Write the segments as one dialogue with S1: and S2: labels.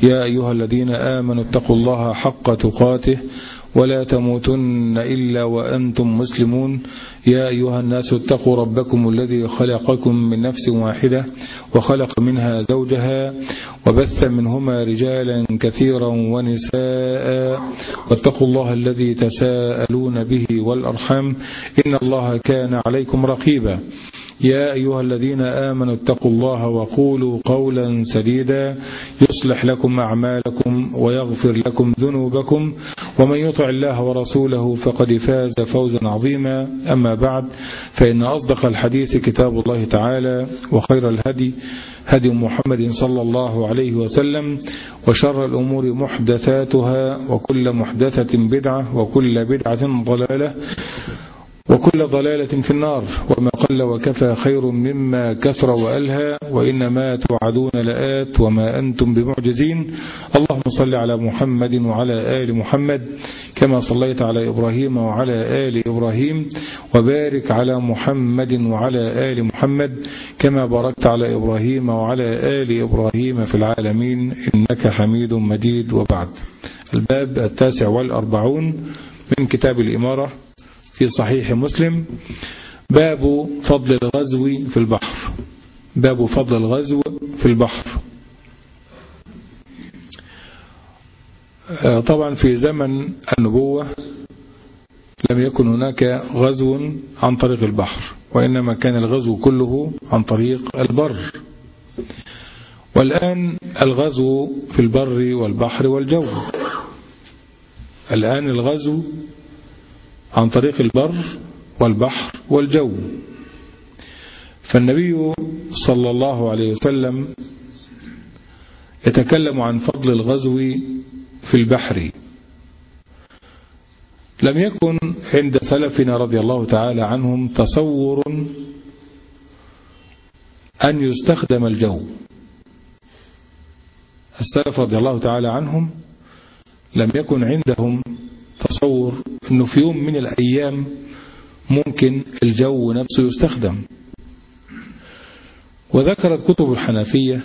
S1: يا أيها الذين آمنوا اتقوا الله حق تقاته ولا تموتن إلا وأنتم مسلمون. يا أيها الناس اتقوا ربكم الذي خلقكم من نفس واحدة وخلق منها زوجها وبث منهما رجالا كثيرا ونساء واتقوا الله الذي تساءلون به والأرحام إن الله كان عليكم رقيبا. يا أيها الذين آمنوا اتقوا الله وقولوا قولا سديدا يصلح لكم أعمالكم ويغفر لكم ذنوبكم ومن يطع الله ورسوله فقد فاز فوزا عظيما. أما بعد فإن أصدق الحديث كتاب الله تعالى وخير الهدي هدي محمد صلى الله عليه وسلم وشر الأمور محدثاتها وكل محدثة بدعة وكل بدعة ضلالة وكل ضلالة في النار. وما قل وكفى خير مما كثر وألهى وإنما توعدون لآت وما أنتم بمعجزين. اللهم صل على محمد وعلى آل محمد كما صليت على إبراهيم وعلى آل إبراهيم وبارك على محمد وعلى آل محمد كما باركت على إبراهيم وعلى آل إبراهيم في العالمين إنك حميد مجيد. وبعد. الباب 49 من كتاب الإمارة في صحيح مسلم. باب فضل الغزو في البحر. باب فضل الغزو في البحر. طبعا في زمن النبوة لم يكن هناك غزو عن طريق البحر وإنما كان الغزو كله عن طريق البر. والآن الغزو في البر والبحر والجو. الآن الغزو عن طريق البر والبحر والجو. فالنبي صلى الله عليه وسلم يتكلم عن فضل الغزو في البحر. لم يكن عند سلفنا رضي الله تعالى عنهم تصور أن يستخدم الجو. السلف رضي الله تعالى عنهم لم يكن عندهم تصور أنه في يوم من الأيام ممكن الجو نفسه يستخدم. وذكرت كتب الحنفية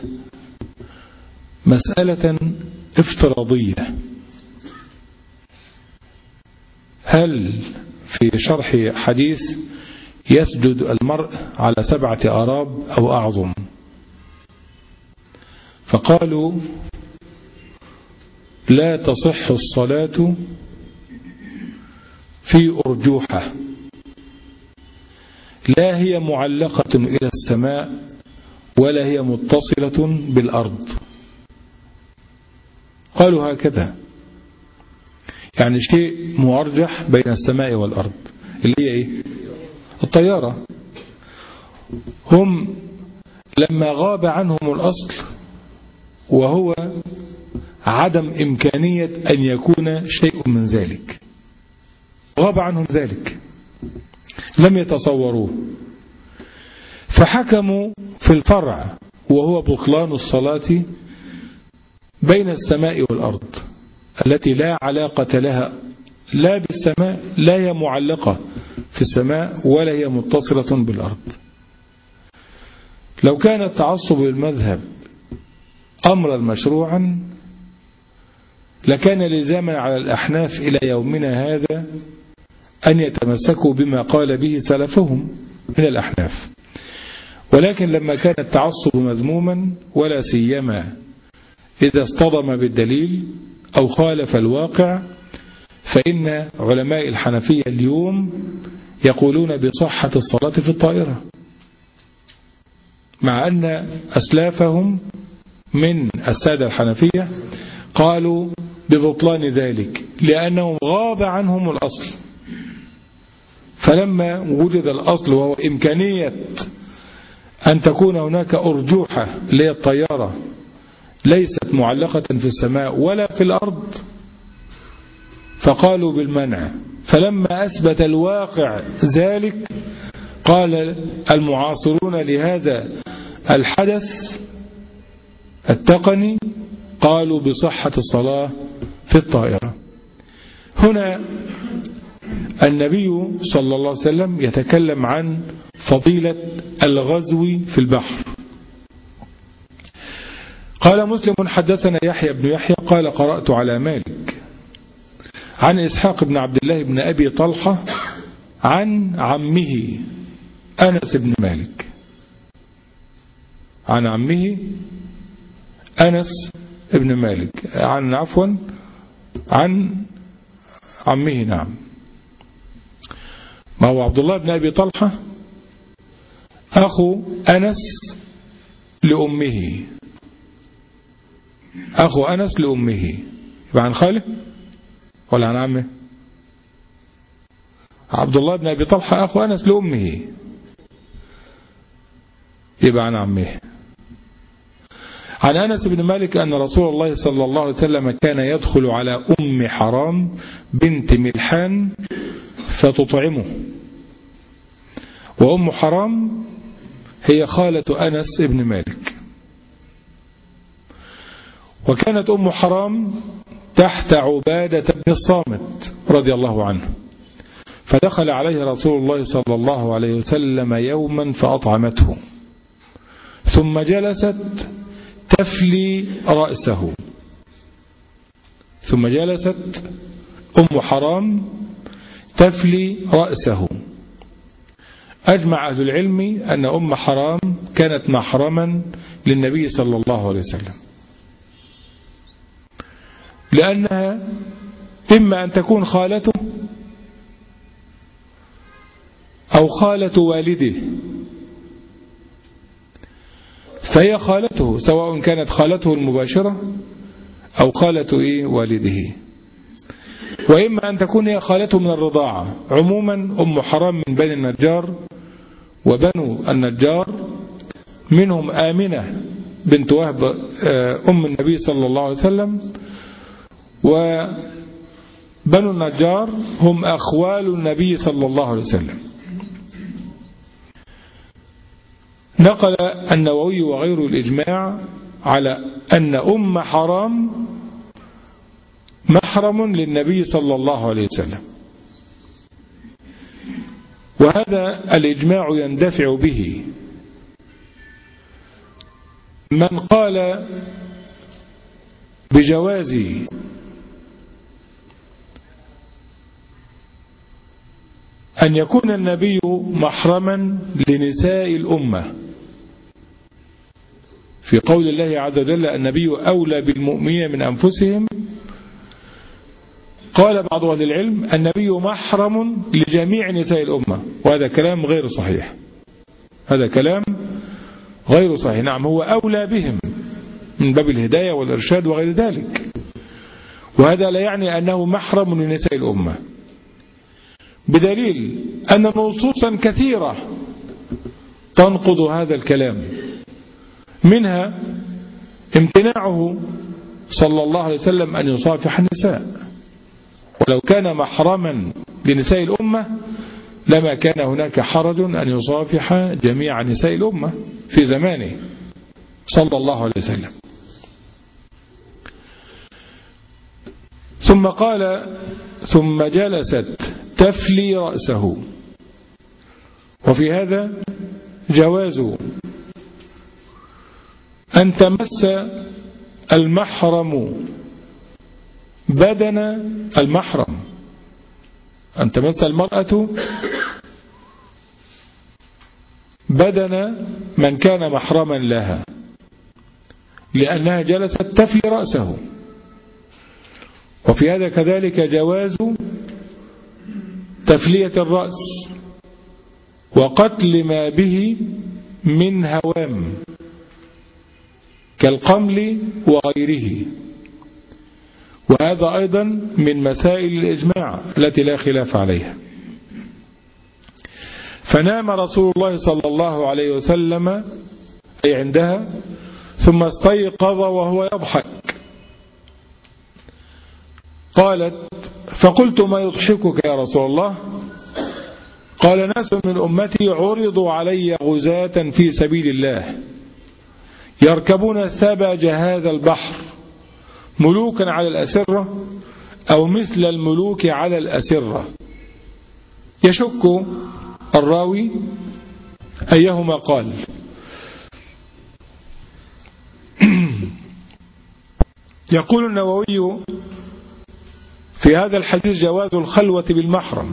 S1: مسألة افتراضية. هل في شرح حديث يسجد المرء على 7 آراب أو أعظم؟ فقالوا لا تصح الصلاة في أرجوحة لا هي معلقة إلى السماء ولا هي متصلة بالأرض. قالوا هكذا، يعني شيء مرجح بين السماء والأرض اللي هي إيه؟ الطيارة. هم لما غاب عنهم الأصل وهو عدم إمكانية أن يكون شيء من ذلك، غاب عنهم ذلك، لم يتصوروه، فحكموا في الفرع وهو بطلان الصلاة بين السماء والأرض التي لا علاقة لها لا بالسماء، لا هي معلقة في السماء ولا هي متصلة بالأرض. لو كان التعصب للمذهب أمرا مشروعا لكان لزاما على الأحناف إلى يومنا هذا أن يتمسكوا بما قال به سلفهم من الأحناف. ولكن لما كان التعصب مذموما ولا سيما إذا اصطدم بالدليل أو خالف الواقع، فإن علماء الحنفية اليوم يقولون بصحة الصلاة في الطائرة، مع أن أسلافهم من السادة الحنفية قالوا ببطلان ذلك لأنهم غاب عنهم الأصل. فلما وجد الأصل وهو إمكانية أن تكون هناك أرجوحة اللي هي الطيارة ليست معلقة في السماء ولا في الأرض، فقالوا بالمنع. فلما أثبت الواقع ذلك قال المعاصرون لهذا الحدث التقني قالوا بصحة الصلاة في الطائرة. هنا النبي صلى الله عليه وسلم يتكلم عن فضيلة الغزو في البحر. قال مسلم حدثنا يحيى بن يحيى قال قرأت على مالك عن إسحاق بن عبد الله بن أبي طلحة عن عمه أنس بن مالك، عن عمه أنس بن مالك، عن عمه. نعم، ما هو عبد الله بن أبي طلحة أخو أنس لأمه، أخو أنس لأمه، يبقى عن خاله ولا عن عمه؟ عبد الله بن أبي طلحة أخو أنس لأمه، يبقى عن عمه. عن أنس بن مالك أن رسول الله صلى الله عليه وسلم كان يدخل على أم حرام بنت ملحان فتطعمه، وأم حرام هي خالة أنس بن مالك، وكانت أم حرام تحت عبادة بن الصامت رضي الله عنه، فدخل عليه رسول الله صلى الله عليه وسلم يوما فأطعمته، ثم جلست تفلي رأسه، ثم جلست أم حرام تفلي رأسه. أجمع أهل العلم أن أم حرام كانت محرما للنبي صلى الله عليه وسلم، لأنها إما أن تكون خالته أو خالة والده، فهي خالته سواء كانت خالته المباشرة أو خالة والده، وإما أن تكون هي خالته من الرضاعة. عموما أم حرام من بني النجار، وبنو النجار منهم آمنة بنت وهب أم النبي صلى الله عليه وسلم، وبنو النجار هم أخوال النبي صلى الله عليه وسلم. نقل النووي وغيره الإجماع على أن أم حرام محرم للنبي صلى الله عليه وسلم، وهذا الإجماع يندفع به من قال بجواز أن يكون النبي محرما لنساء الأمة، في قول الله عز وجل النبي أولى بالمؤمنين من أنفسهم. قال بعض أهل العلم النبي محرم لجميع نساء الأمة، وهذا كلام غير صحيح، هذا كلام غير صحيح. نعم، هو أولى بهم من باب الهداية والإرشاد وغير ذلك، وهذا لا يعني أنه محرم لنساء الأمة، بدليل أن نصوصا كثيرة تنقض هذا الكلام، منها امتناعه صلى الله عليه وسلم أن يصافح النساء، ولو كان محرما لنساء الأمة لما كان هناك حرج أن يصافح جميع نساء الأمة في زمانه صلى الله عليه وسلم. ثم قال ثم جلست تفلي رأسه، وفي هذا جواز أن تمس المحرم بدن المحرم، أن تمس المرأة بدن من كان محرما لها، لأنها جلست تفلي رأسه. وفي هذا كذلك جواز تفلية الرأس وقتل ما به من هوام كالقمل وغيره، وهذا أيضا من مسائل الإجماع التي لا خلاف عليها. فنام رسول الله صلى الله عليه وسلم أي عندها، ثم استيقظ وهو يضحك. قالت فقلت ما يضحكك يا رسول الله؟ قال ناس من أمتي عرضوا علي غزاة في سبيل الله يركبون ثبج هذا البحر ملوكا على الأسرة أو مثل الملوك على الأسرة. يشك الراوي أيهما قال. يقول النووي في هذا الحديث جواز الخلوة بالمحرم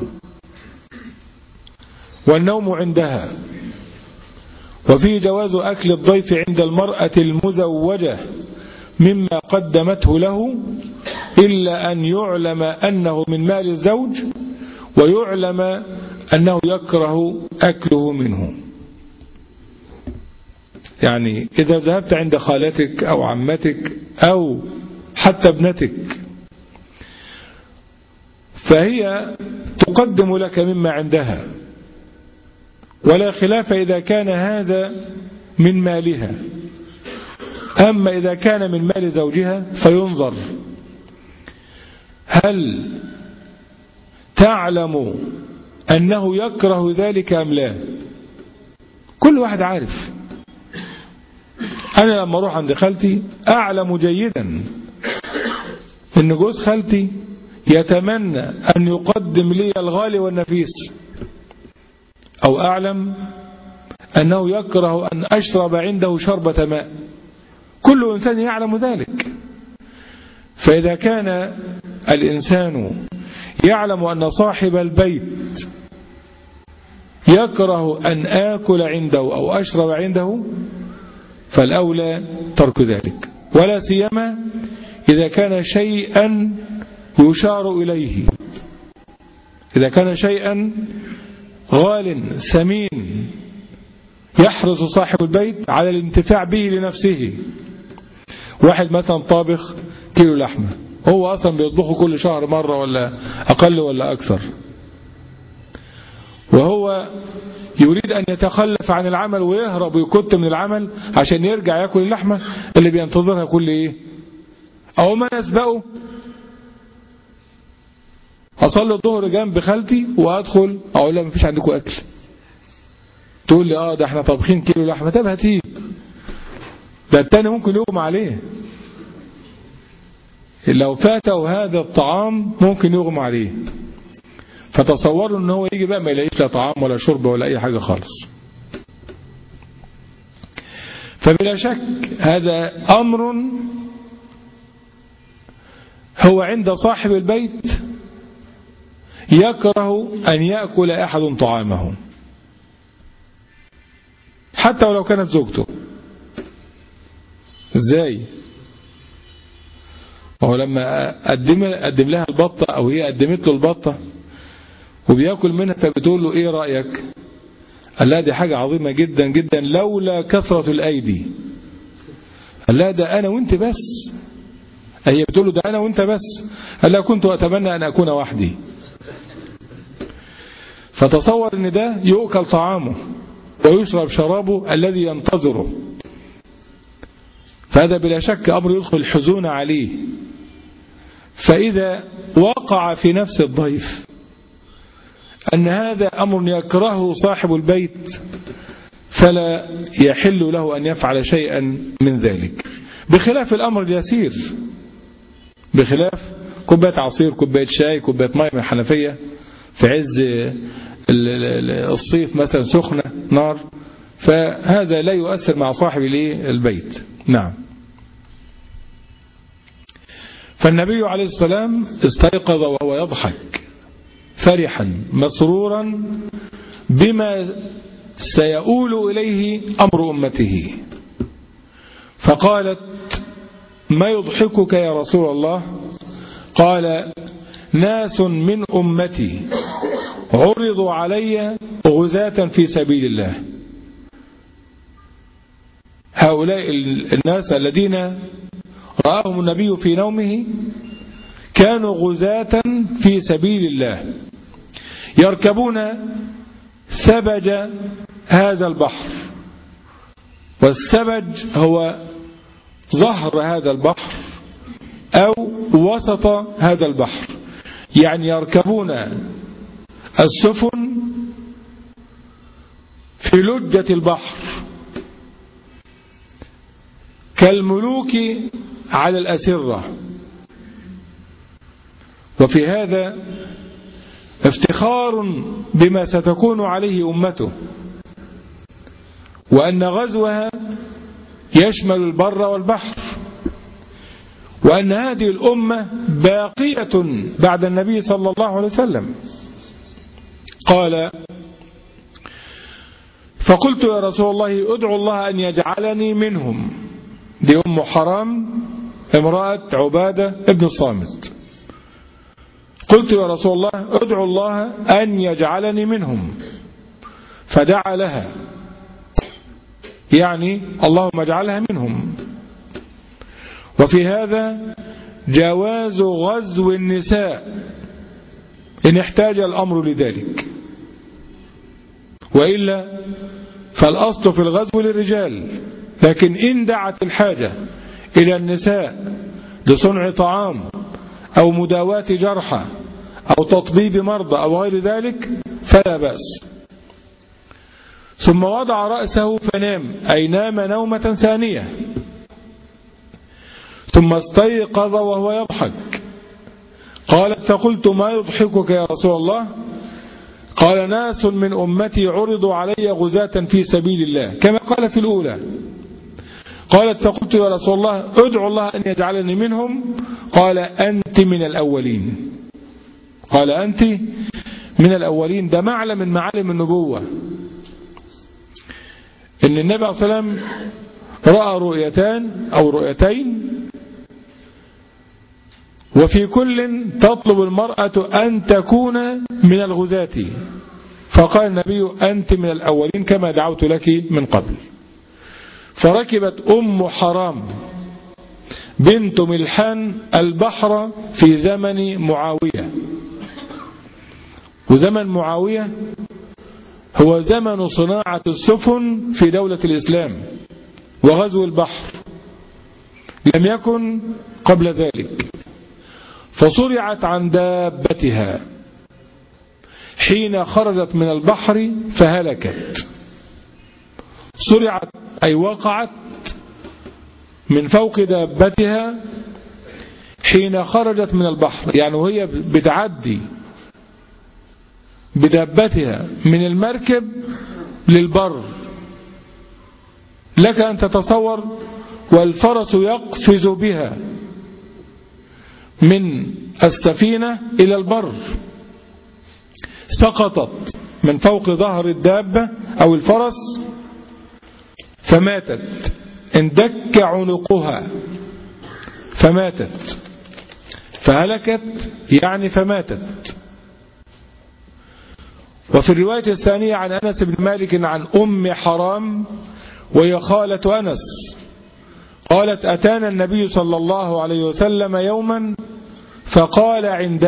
S1: والنوم عندها، وفيه جواز أكل الضيف عند المرأة المزوجة مما قدمته له، إلا أن يعلم أنه من مال الزوج ويعلم أنه يكره أكله منه. يعني إذا ذهبت عند خالتك أو عمتك أو حتى ابنتك فهي تقدم لك مما عندها، ولا خلاف إذا كان هذا من مالها. أما إذا كان من مال زوجها فينظر هل تعلم أنه يكره ذلك أم لا. كل واحد عارف. أنا لما أروح عند خالتي أعلم جيدا أن جوز خالتي يتمنى أن يقدم لي الغالي والنفيس، أو أعلم أنه يكره أن أشرب عنده شربة ماء. كل إنسان يعلم ذلك. فإذا كان الإنسان يعلم أن صاحب البيت يكره أن آكل عنده أو أشرب عنده فالأولى ترك ذلك، ولا سيما إذا كان شيئا يشار إليه، إذا كان شيئا غال ثمين يحرص صاحب البيت على الانتفاع به لنفسه. واحد مثلا طابخ كيلو لحمة، هو أصلا بيطبخه كل شهر مرة ولا أقل ولا أكثر، وهو يريد أن يتخلف عن العمل ويهرب ويكت من العمل عشان يرجع يأكل اللحمة اللي بينتظرها كل إيه. أو ما يسبقه أصلي الظهر جنب خالتي وأدخل أقول لها مفيش عندكم أكل، تقول لي ده احنا طابخين كيلو لحمة. طب هاتيه، ده التاني ممكن يغمى عليه، لو فاته هذا الطعام ممكن يغمى عليه. فتصوروا ان هو يجي بقى ما يلاقيش لا طعام ولا شرب ولا اي حاجة خالص. فبلا شك هذا امر هو عند صاحب البيت يكره ان يأكل احد طعامه حتى ولو كانت زوجته. ازاي؟ هو لما قدم لها البطة او هي قدمت له البطة وبيأكل منها فبتقول له ايه رأيك؟ قال لها دي حاجة عظيمة جدا جدا لولا كثرة الأيدي. قال لها ده أنا وانت بس. هي بتقول له ده أنا وانت بس. قال لها كنت أتمنى أن أكون وحدي. فتصور ان ده يؤكل طعامه ويشرب شرابه الذي ينتظره. فهذا بلا شك أمر يدخل الحزون عليه. فإذا وقع في نفس الضيف أن هذا أمر يكرهه صاحب البيت فلا يحل له أن يفعل شيئا من ذلك، بخلاف الأمر اليسير، بخلاف كوباية عصير، كوباية شاي، كوباية ماء من الحنفية في عز الصيف مثلا سخنة نار، فهذا لا يؤثر مع صاحب البيت. نعم. فالنبي عليه السلام استيقظ وهو يضحك فرحا مسرورا بما سيؤول إليه أمر أمته، فقالت ما يضحكك يا رسول الله؟ قال ناس من أمتي عرضوا علي غزاة في سبيل الله. هؤلاء الناس الذين رآهم النبي في نومه كانوا غزاة في سبيل الله يركبون سبج هذا البحر، والسبج هو ظهر هذا البحر أو وسط هذا البحر، يعني يركبون السفن في لجة البحر كالملوك على الأسرة. وفي هذا افتخار بما ستكون عليه أمته، وأن غزوها يشمل البر والبحر، وأن هذه الأمة باقية بعد النبي صلى الله عليه وسلم. قال: فقلت يا رسول الله ادعو الله أن يجعلني منهم. دي أم حرام امرأة عبادة ابن الصامت. قلت يا رسول الله ادعو الله أن يجعلني منهم، فدعا لها، يعني اللهم اجعلها منهم. وفي هذا جواز غزو النساء إن احتاج الأمر لذلك، وإلا فالأصل في الغزو للرجال، لكن إن دعت الحاجة إلى النساء لصنع طعام أو مداواة جرحى أو تطبيب مرضى أو غير ذلك فلا بأس. ثم وضع رأسه فنام، أي نام نومة ثانية، ثم استيقظ وهو يضحك. قالت: فقلت ما يضحكك يا رسول الله؟ قال: ناس من أمتي عرضوا علي غزاة في سبيل الله، كما قال في الأولى. قالت: فقلت يا رسول الله ادعو الله أن يجعلني منهم. قال: أنت من الأولين. قال: أنت من الأولين. ده معلم من معالم النبوة، إن النبي عليه الصلاة والسلام رأى رؤيتان أو رؤيتين، وفي كل تطلب المرأة أن تكون من الغزاة، فقال النبي: أنت من الأولين كما دعوت لك من قبل. فركبت أم حرام بنت ملحان البحر في زمن معاوية، وزمن معاوية هو زمن صناعة السفن في دولة الإسلام وغزو البحر، لم يكن قبل ذلك. فصرعت عن دابتها حين خرجت من البحر فهلكت. صرعت أي وقعت من فوق دابتها حين خرجت من البحر، يعني وهي بتعدي بدابتها من المركب للبر، لك أن تتصور، والفرس يقفز بها من السفينة إلى البر. سقطت من فوق ظهر الدابة أو الفرس فماتت، اندك عنقها فماتت، فهلكت يعني فماتت. وفي الرواية الثانية عن أنس بن مالك عن أم حرام وهي خالة أنس قالت: أتانا النبي صلى الله عليه وسلم يوما فقال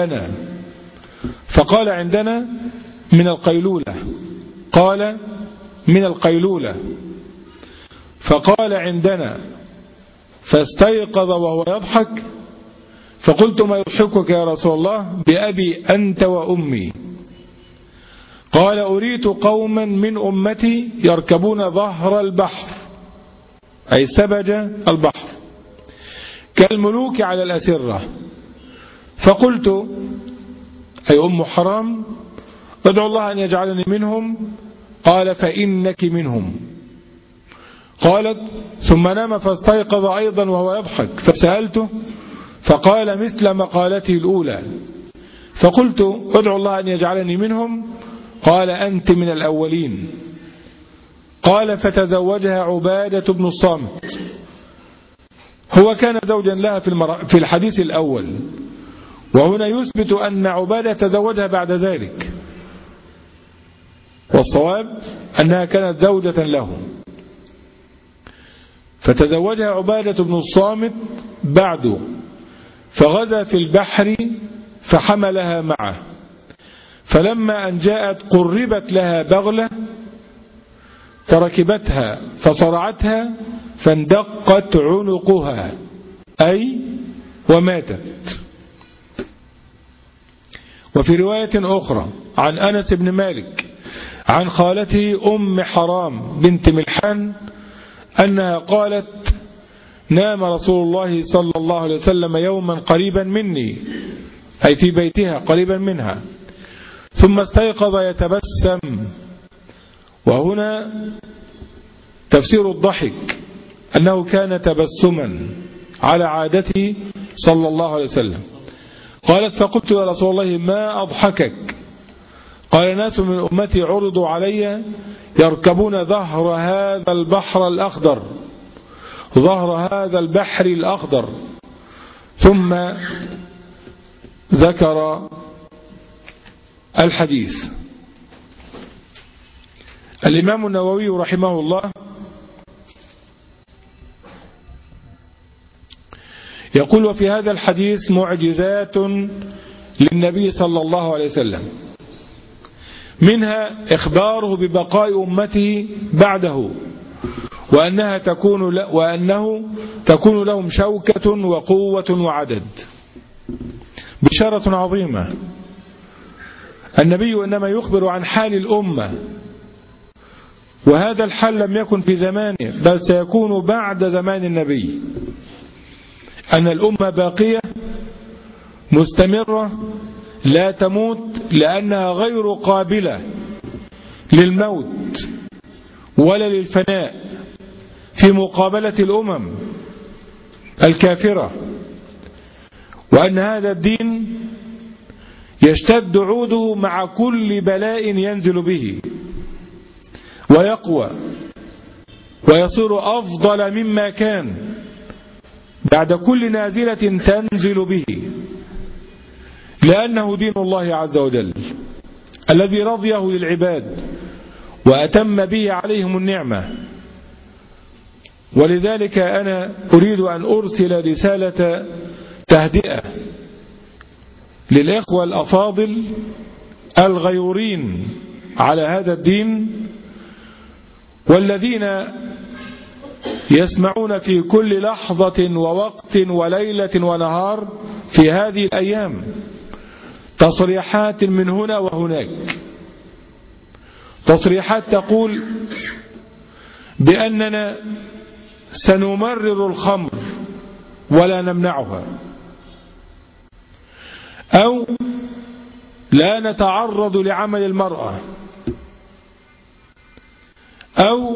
S1: عندنا من القيلولة، قال من القيلولة، فقال عندنا، فاستيقظ وهو يضحك. فقلت: ما يضحكك يا رسول الله؟ بأبي أنت وأمي. قال: أريت قوما من أمتي يركبون ظهر البحر، أي سبج البحر، كالملوك على الأسرة. فقلت، أي أم حرام، ادعو الله أن يجعلني منهم. قال: فإنك منهم. قالت: ثم نام فاستيقظ أيضا وهو يضحك، فسألته فقال مثل مقالته الأولى. فقلت: ادعو الله أن يجعلني منهم. قال: أنت من الأولين. قال: فتزوجها عبادة بن الصامت. هو كان زوجا لها في الحديث الأول، وهنا يثبت أن عبادة تزوجها بعد ذلك، والصواب أنها كانت زوجة له. فتزوجها عبادة بن الصامت بعده، فغزا في البحر فحملها معه، فلما أن جاءت قربت لها بغلة فركبتها فصرعتها فاندقت عنقها، أي وماتت. وفي رواية أخرى عن أنس بن مالك عن خالته أم حرام بنت ملحان أنها قالت: نام رسول الله صلى الله عليه وسلم يوما قريبا مني، أي في بيتها قريبا منها، ثم استيقظ يتبسم. وهنا تفسير الضحك أنه كان تبسما على عادته صلى الله عليه وسلم. قالت فقلت يا رسول الله ما أضحكك؟ قال ناس من أمتي عرضوا علي يركبون ظهر هذا البحر الأخضر، ظهر هذا البحر الأخضر. ثم ذكر الحديث. الإمام النووي رحمه الله يقول وفي هذا الحديث معجزات للنبي صلى الله عليه وسلم، منها إخباره ببقاء أمته بعده وأنه تكون لهم شوكة وقوة وعدد، بشارة عظيمة. النبي إنما يخبر عن حال الأمة، وهذا الحال لم يكن في زمانه بل سيكون بعد زمان النبي، أن الأمة باقية مستمرة لا تموت، لأنها غير قابلة للموت ولا للفناء في مقابلة الأمم الكافرة، وأن هذا الدين يشتد عوده مع كل بلاء ينزل به ويقوى ويصير أفضل مما كان بعد كل نازلة تنزل به، لأنه دين الله عز وجل الذي رضيه للعباد وأتم به عليهم النعمة. ولذلك أنا أريد أن أرسل رسالة تهدئة للإخوة الأفاضل الغيورين على هذا الدين، والذين يسمعون في كل لحظة ووقت وليلة ونهار في هذه الأيام تصريحات من هنا وهناك، تصريحات تقول بأننا سنمرر الخمر ولا نمنعها، أو لا نتعرض لعمل المرأة، أو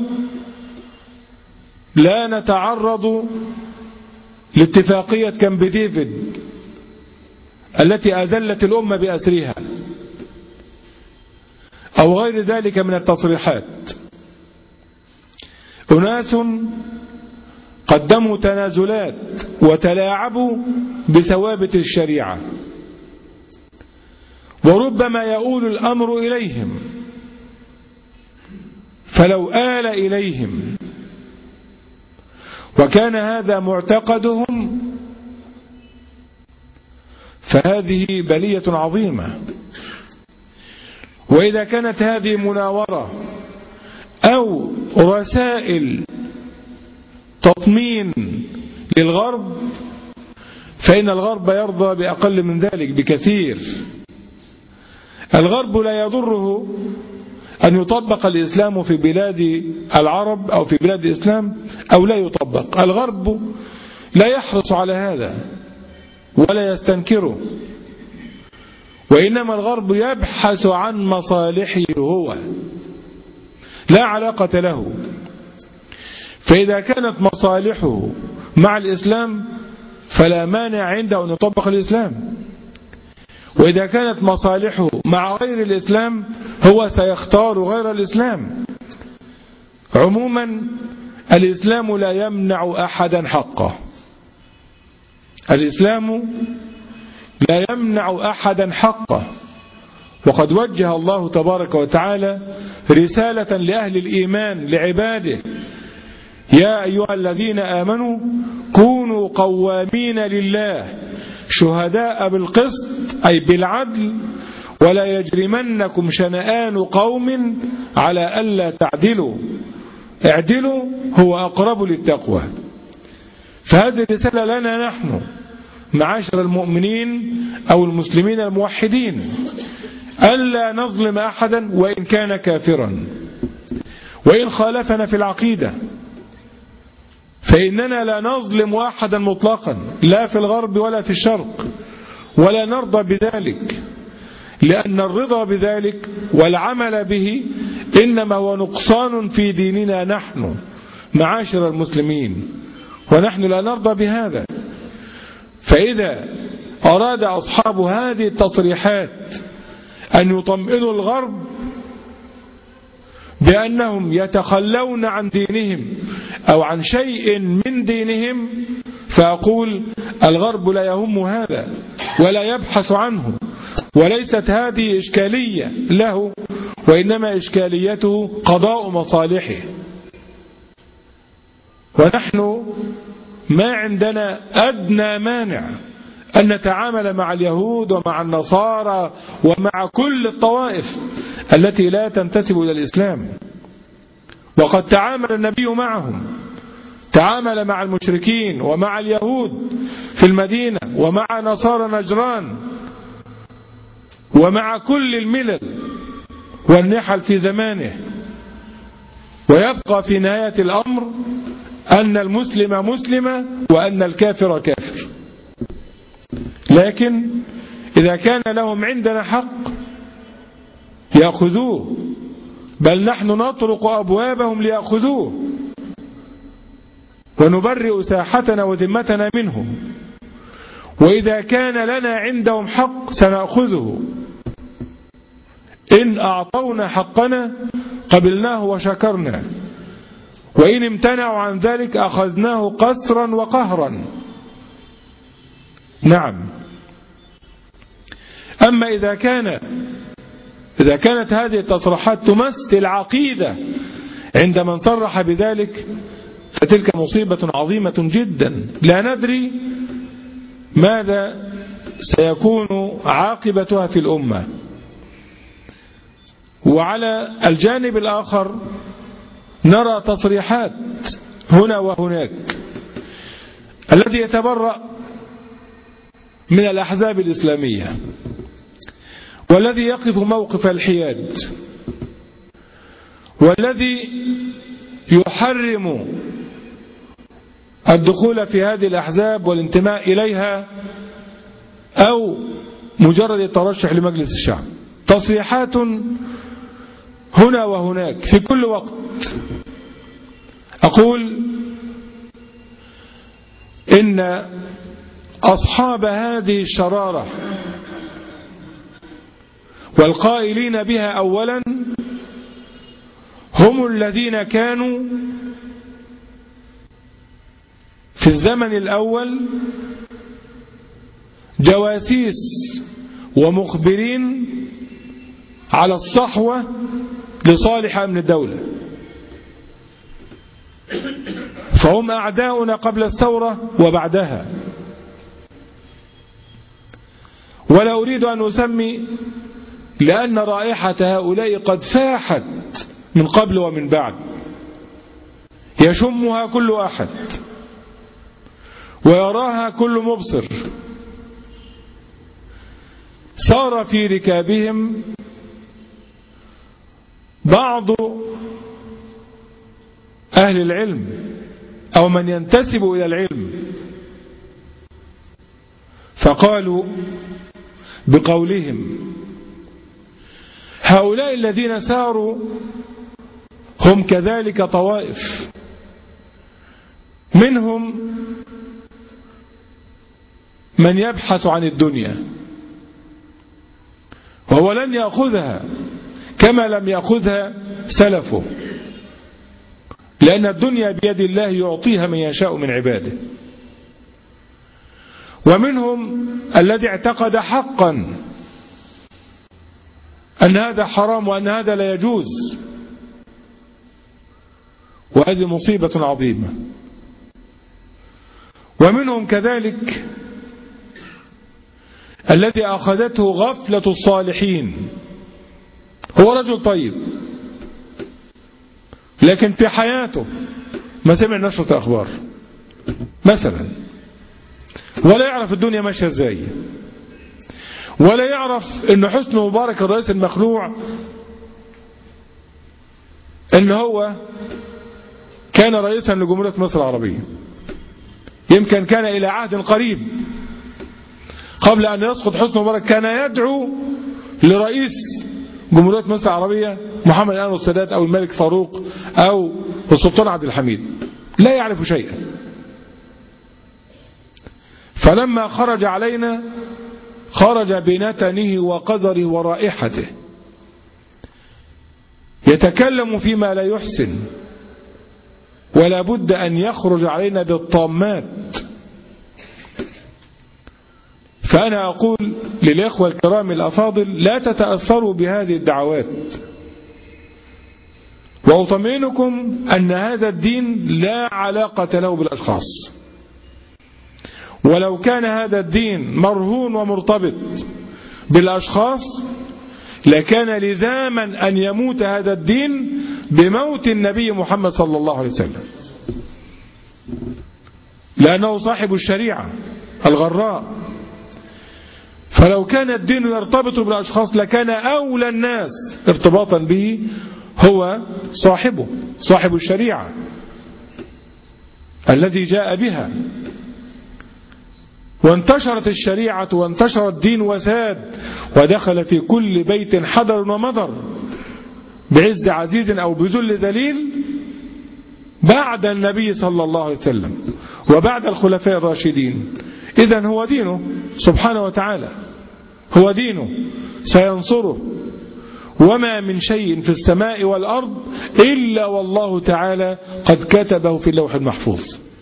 S1: لا نتعرض لاتفاقية كامب ديفيد التي أذلت الأمة بأسرها، أو غير ذلك من التصريحات. أناس قدموا تنازلات وتلاعبوا بثوابت الشريعة، وربما يؤول الأمر إليهم، فلو آل إليهم وكان هذا معتقدهم فهذه بلية عظيمة. وإذا كانت هذه مناورة أو رسائل تطمين للغرب، فإن الغرب يرضى بأقل من ذلك بكثير. الغرب لا يضره أن يطبق الإسلام في بلاد العرب أو في بلاد الإسلام أو لا يطبق، الغرب لا يحرص على هذا ولا يستنكره، وإنما الغرب يبحث عن مصالحه هو، لا علاقة له. فإذا كانت مصالحه مع الإسلام فلا مانع عنده أن يطبق الإسلام، وإذا كانت مصالحه مع غير الإسلام هو سيختار غير الإسلام. عموما الإسلام لا يمنع أحدا حقه، الإسلام لا يمنع أحدا حقه. وقد وجه الله تبارك وتعالى رسالة لأهل الإيمان لعباده: يا أيها الذين آمنوا كونوا قوامين لله شهداء بالقسط، أي بالعدل، ولا يجرمنكم شنآن قوم على ألا تعدلوا، اعدلوا هو أقرب للتقوى. فهذه الرسالة لنا نحن معاشر المؤمنين أو المسلمين الموحدين، ألا نظلم أحدا وإن كان كافرا وإن خالفنا في العقيدة، فإننا لا نظلم أحدا مطلقا لا في الغرب ولا في الشرق، ولا نرضى بذلك، لأن الرضا بذلك والعمل به إنما هو نقصان في ديننا نحن معاشر المسلمين، ونحن لا نرضى بهذا. فإذا أراد أصحاب هذه التصريحات أن يطمئنوا الغرب بأنهم يتخلون عن دينهم أو عن شيء من دينهم، فأقول الغرب لا يهم هذا ولا يبحث عنه، وليست هذه إشكالية له، وإنما إشكاليته قضاء مصالحه. ونحن ما عندنا أدنى مانع أن نتعامل مع اليهود ومع النصارى ومع كل الطوائف التي لا تنتسب إلى الإسلام، وقد تعامل النبي معهم، تعامل مع المشركين ومع اليهود في المدينة ومع نصارى نجران ومع كل الملل والنحل في زمانه. ويبقى في نهاية الأمر أن المسلم مسلم وأن الكافر كافر. لكن إذا كان لهم عندنا حق يأخذوه، بل نحن نطرق أبوابهم ليأخذوه ونبرئ ساحتنا وذمتنا منهم. وإذا كان لنا عندهم حق سنأخذه، إن أعطونا حقنا قبلناه وشكرنا، وإن امتنعوا عن ذلك أخذناه قسرا وقهرا. نعم. أما إذا كانت هذه التصريحات تمثل عقيدة عند من صرح بذلك، فتلك مصيبة عظيمة جدا، لا ندري ماذا سيكون عاقبتها في الأمة. وعلى الجانب الآخر نرى تصريحات هنا وهناك الذي يتبرأ من الأحزاب الإسلامية والذي يقف موقف الحياد والذي يحرم الدخول في هذه الأحزاب والانتماء إليها أو مجرد الترشح لمجلس الشعب. تصريحات هنا وهناك في كل وقت. أقول إن أصحاب هذه الشرارة والقائلين بها أولا هم الذين كانوا في الزمن الأول جواسيس ومخبرين على الصحوة لصالح أمن الدولة، فهم أعداؤنا قبل الثورة وبعدها. ولا أريد أن أسمي، لأن رائحة هؤلاء قد فاحت من قبل ومن بعد، يشمها كل أحد ويراها كل مبصر. صار في ركابهم بعض أهل العلم أو من ينتسب إلى العلم، فقالوا بقولهم هؤلاء الذين ساروا هم كذلك طوائف، منهم من يبحث عن الدنيا وهو لن يأخذها كما لم يأخذها سلفه، لأن الدنيا بيد الله يعطيها من يشاء من عباده. ومنهم الذي اعتقد حقا أن هذا حرام وأن هذا لا يجوز، وهذه مصيبة عظيمة. ومنهم كذلك الذي أخذته غفلة الصالحين، هو رجل طيب لكن في حياته ما سمع نشرة أخبار مثلا، ولا يعرف الدنيا ماشية ازاي، ولا يعرف ان حسني مبارك الرئيس المخلوع ان هو كان رئيسا لجمهورية مصر العربية، يمكن كان الى عهد قريب قبل ان يسقط حسني مبارك كان يدعو لرئيس جمهورية مصر العربية محمد أنور السادات أو الملك فاروق أو السلطان عبد الحميد، لا يعرف شيئا. فلما خرج علينا خرج بنتنه وقذره ورائحته، يتكلم فيما لا يحسن، ولا بد أن يخرج علينا بالطامات. فأنا أقول للإخوة الكرام الأفاضل لا تتأثروا بهذه الدعوات، وأطمئنكم أن هذا الدين لا علاقة له بالأشخاص، ولو كان هذا الدين مرهون ومرتبط بالأشخاص لكان لزاما أن يموت هذا الدين بموت النبي محمد صلى الله عليه وسلم، لأنه صاحب الشريعة الغراء. فلو كان الدين يرتبط بالأشخاص لكان أولى الناس ارتباطا به هو صاحبه، صاحب الشريعة الذي جاء بها. وانتشرت الشريعة وانتشر الدين وساد، ودخل في كل بيت حضر ومضر بعز عزيز أو بذل ذليل بعد النبي صلى الله عليه وسلم وبعد الخلفاء الراشدين. إذن هو دينه سبحانه وتعالى، هو دينه سينصره، وما من شيء في السماء والأرض إلا والله تعالى قد كتبه في اللوح المحفوظ.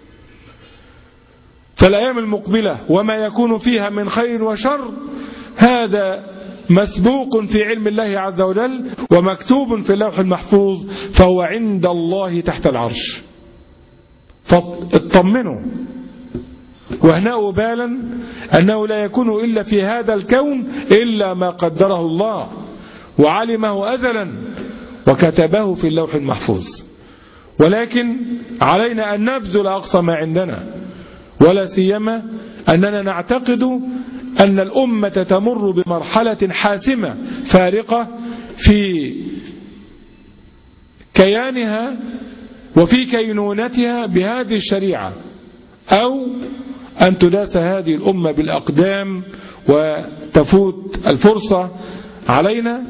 S1: فالأيام المقبلة وما يكون فيها من خير وشر هذا مسبوق في علم الله عز وجل ومكتوب في اللوح المحفوظ، فهو عند الله تحت العرش. فاطمنوا واهنأوا بالا أنه لا يكون إلا في هذا الكون إلا ما قدره الله وعلمه أزلا وكتبه في اللوح المحفوظ. ولكن علينا أن نبذل أقصى ما عندنا، ولا سيما أننا نعتقد أن الأمة تمر بمرحلة حاسمة فارقة في كيانها وفي كينونتها بهذه الشريعة، أو أن تداس هذه الأمة بالأقدام وتفوت الفرصة علينا.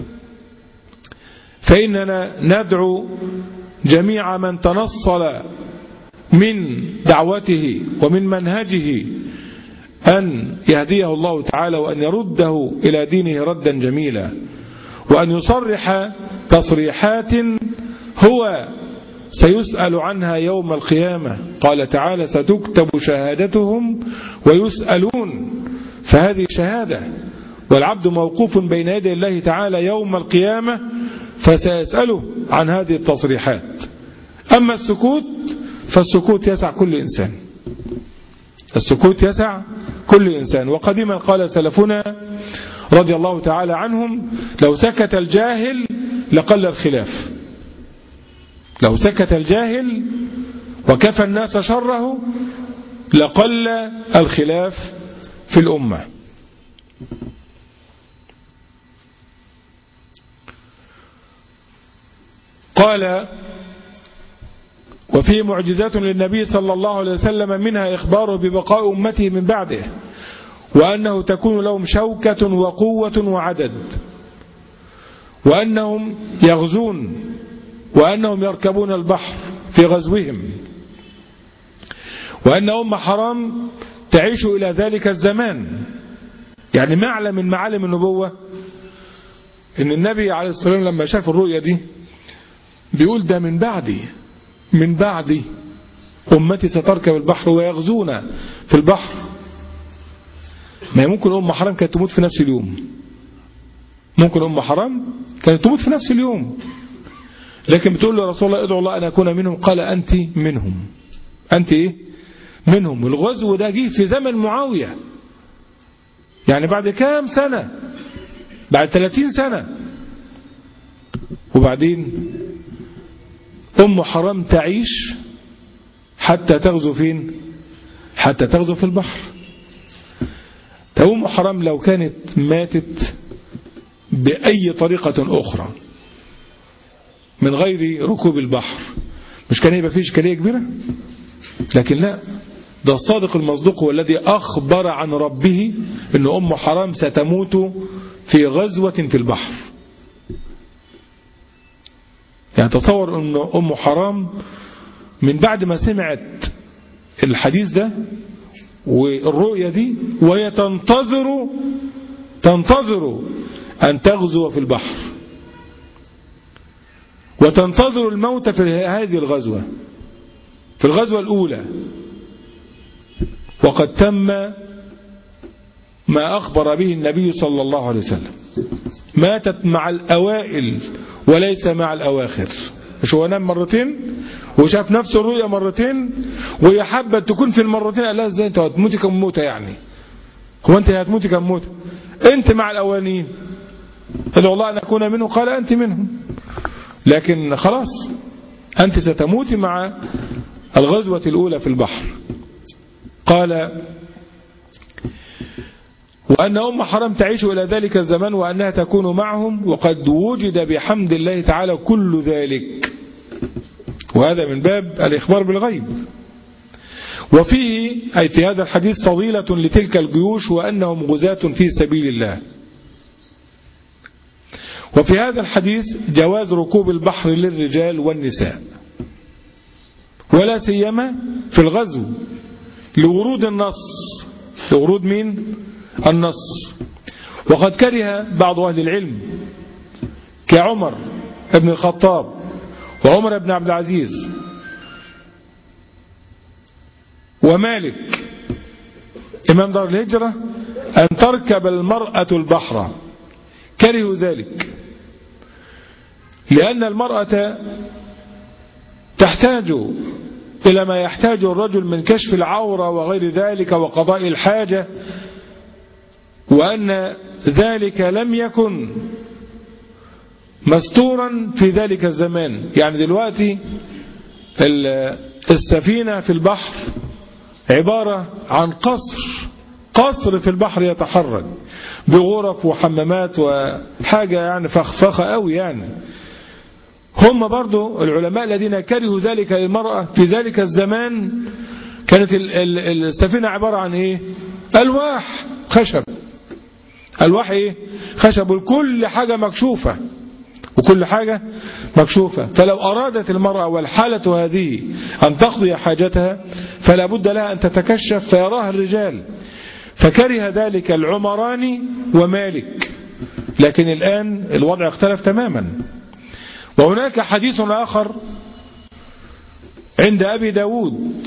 S1: فإننا ندعو جميع من تنصل من دعوته ومن منهجه أن يهديه الله تعالى وأن يرده إلى دينه ردا جميلا، وأن يصرح تصريحات هو سيسأل عنها يوم القيامة. قال تعالى ستكتب شهادتهم ويسألون، فهذه شهادة، والعبد موقوف بين يدي الله تعالى يوم القيامة فسيسأله عن هذه التصريحات. أما السكوت فالسكوت يسع كل إنسان، السكوت يسع كل إنسان. وقديما قال سلفنا رضي الله تعالى عنهم لو سكت الجاهل لقل الخلاف، لو سكت الجاهل وكفى الناس شره لقل الخلاف في الأمة. قال وفيه معجزات للنبي صلى الله عليه وسلم منها إخباره ببقاء أمته من بعده، وأنه تكون لهم شوكة وقوة وعدد، وأنهم يغزون، وأنهم يركبون البحر في غزوهم، وأن أم حرام تعيش إلى ذلك الزمان. يعني معلم من معالم النبوة إن النبي عليه الصلاة والسلام لما شاف الرؤية دي بيقول ده من بعدي أمتي ستركب البحر ويغزون في البحر. ما ممكن أم حرام كانت تموت في نفس اليوم، ممكن أم حرام كانت تموت في نفس اليوم، لكن بتقول له رسول الله ادعو الله أن أكون منهم. قال أنت منهم، أنت إيه منهم. الغزو ده جه في زمن معاوية، يعني بعد كام سنة، بعد 30 سنة. وبعدين أم حرام تعيش حتى تغزو فين؟ حتى تغزو في البحر. أم حرام لو كانت ماتت بأي طريقة أخرى من غير ركوب البحر مش كان يبقى فيه إشكالية كبيرة؟ لكن لا، ده الصادق المصدوق هو الذي أخبر عن ربه أن أم حرام ستموت في غزوة في البحر. يعني تصور أن أم حرام من بعد ما سمعت الحديث ده والرؤية دي وهي تنتظر أن تغزو في البحر، وتنتظر الموت في هذه الغزوة، في الغزوة الأولى. وقد تم ما أخبر به النبي صلى الله عليه وسلم، ماتت مع الأوائل وليس مع الأواخر. مش هو نام مرتين وشاف نفس الرؤيا مرتين وهي حابة تكون في المرتين، قال لها ازاي انت هتموتي كم موتة؟ يعني هو انت هتموتي كم موتة؟ انت مع الأولين، ادعو الله أن أكون منه، قال أنت منهم، لكن خلاص أنت ستموتي مع الغزوة الأولى في البحر. قال وأن أم حرام تعيش إلى ذلك الزمان وأنها تكون معهم، وقد وجد بحمد الله تعالى كل ذلك، وهذا من باب الإخبار بالغيب. وفيه أي في هذا الحديث فضيلة لتلك الجيوش وأنهم غزاة في سبيل الله. وفي هذا الحديث جواز ركوب البحر للرجال والنساء، ولا سيما في الغزو لورود النص، لورود مين؟ النص. وقد كره بعض أهل العلم كعمر بن الخطاب وعمر بن عبد العزيز ومالك إمام دار الهجرة أن تركب المرأة البحر، كرهوا ذلك لأن المرأة تحتاج إلى ما يحتاج الرجل من كشف العورة وغير ذلك وقضاء الحاجة، وأن ذلك لم يكن مستورا في ذلك الزمان. يعني دلوقتي السفينة في البحر عبارة عن قصر في البحر يتحرك بغرف وحمامات وحاجة يعني فخفخة قوي. يعني هم برضو العلماء الذين كرهوا ذلك للمرأة في ذلك الزمان، كانت السفينة عبارة عن ايه؟ ألواح خشب، ألواح ايه؟ خشب، وكل حاجة مكشوفة، وكل حاجة مكشوفة. فلو أرادت المرأة والحالة هذه أن تقضي حاجتها فلا بد لها أن تتكشف فيراها الرجال، فكره ذلك العمراني ومالك. لكن الآن الوضع اختلف تماما. وهناك حديث آخر عند أبي داود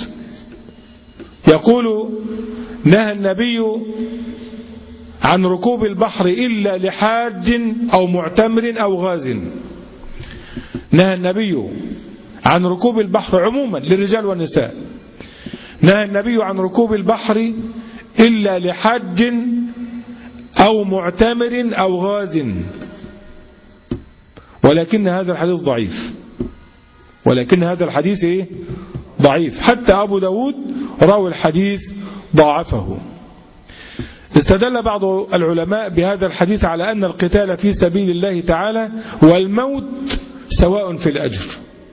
S1: يقول نهى النبي عن ركوب البحر إلا لحاج أو معتمر أو غاز. نهى النبي عن ركوب البحر عموما للرجال والنساء، نهى النبي عن ركوب البحر إلا لحاج أو معتمر أو غاز. ولكن هذا الحديث ضعيف، ولكن هذا الحديث إيه؟ ضعيف. حتى أبو داود راوي الحديث ضاعفه. استدل بعض العلماء بهذا الحديث على أن القتال في سبيل الله تعالى والموت سواء في الأجر.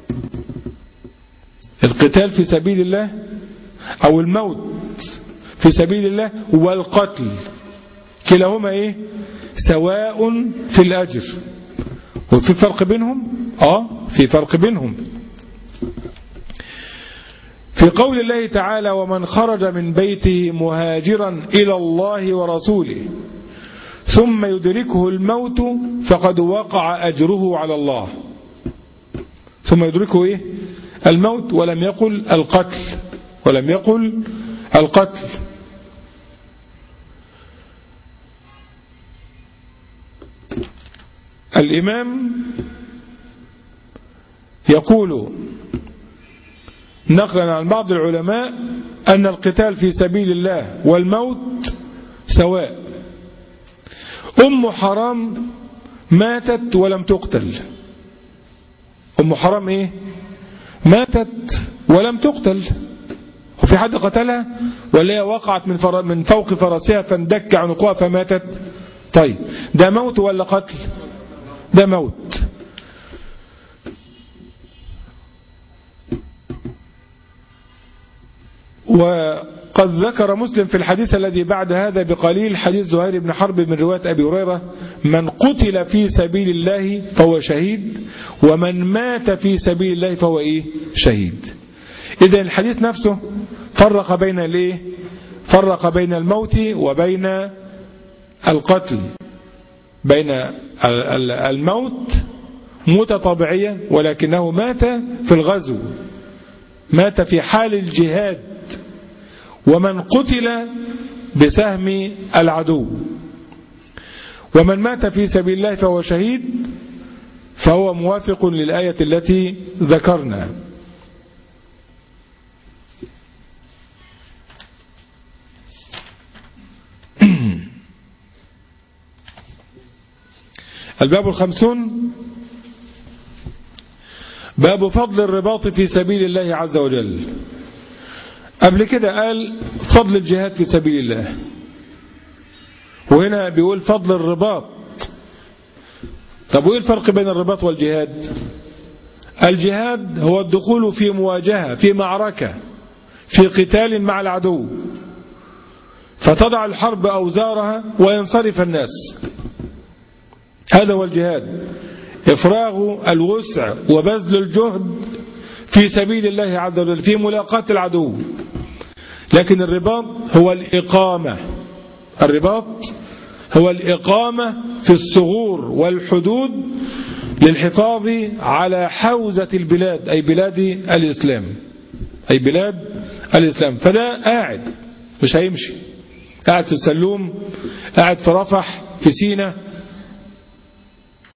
S1: القتال في سبيل الله أو الموت في سبيل الله والقتل كلاهما إيه؟ سواء في الأجر. وفي فرق بينهم؟ في فرق بينهم. في قول الله تعالى ومن خرج من بيته مهاجرا إلى الله ورسوله ثم يدركه الموت فقد وقع أجره على الله. ثم يدركه إيه؟ الموت، ولم يقل القتل، ولم يقل القتل. الإمام يقول نقلا عن بعض العلماء أن القتال في سبيل الله والموت سواء. أم حرام ماتت ولم تقتل. أم حرام إيه؟ ماتت ولم تقتل. وفي حد قتلها ولا هي وقعت من فوق فرسها فاندك عنقها فماتت؟ طيب ده موت ولا قتل؟ ده موت. وقد ذكر مسلم في الحديث الذي بعد هذا بقليل حديث زهير بن حرب من رواية أبي هريرة من قتل في سبيل الله فهو شهيد ومن مات في سبيل الله فهو إيه؟ شهيد. إذن الحديث نفسه فرق بين الإيه؟ فرق بين الموت وبين القتل، بين الموت موتة طبيعية ولكنه مات في الغزو، مات في حال الجهاد، ومن قتل بسهم العدو، ومن مات في سبيل الله فهو شهيد، فهو موافق للآية التي ذكرنا. الباب 50 باب فضل الرباط في سبيل الله عز وجل. قبل كده قال فضل الجهاد في سبيل الله، وهنا بيقول فضل الرباط. طب وإيه الفرق بين الرباط والجهاد؟ الجهاد هو الدخول في مواجهة، في معركة، في قتال مع العدو، فتضع الحرب أوزارها وينصرف الناس، هذا هو الجهاد، إفراغ الوسع وبذل الجهد في سبيل الله عز وجل في ملاقاة العدو. لكن الرباط هو الإقامة، الرباط هو الإقامة في الثغور والحدود للحفاظ على حوزة البلاد، أي بلاد الإسلام، أي بلاد الإسلام. فده قاعد مش هيمشي، قاعد في السلوم، قاعد في رفح، في سيناء،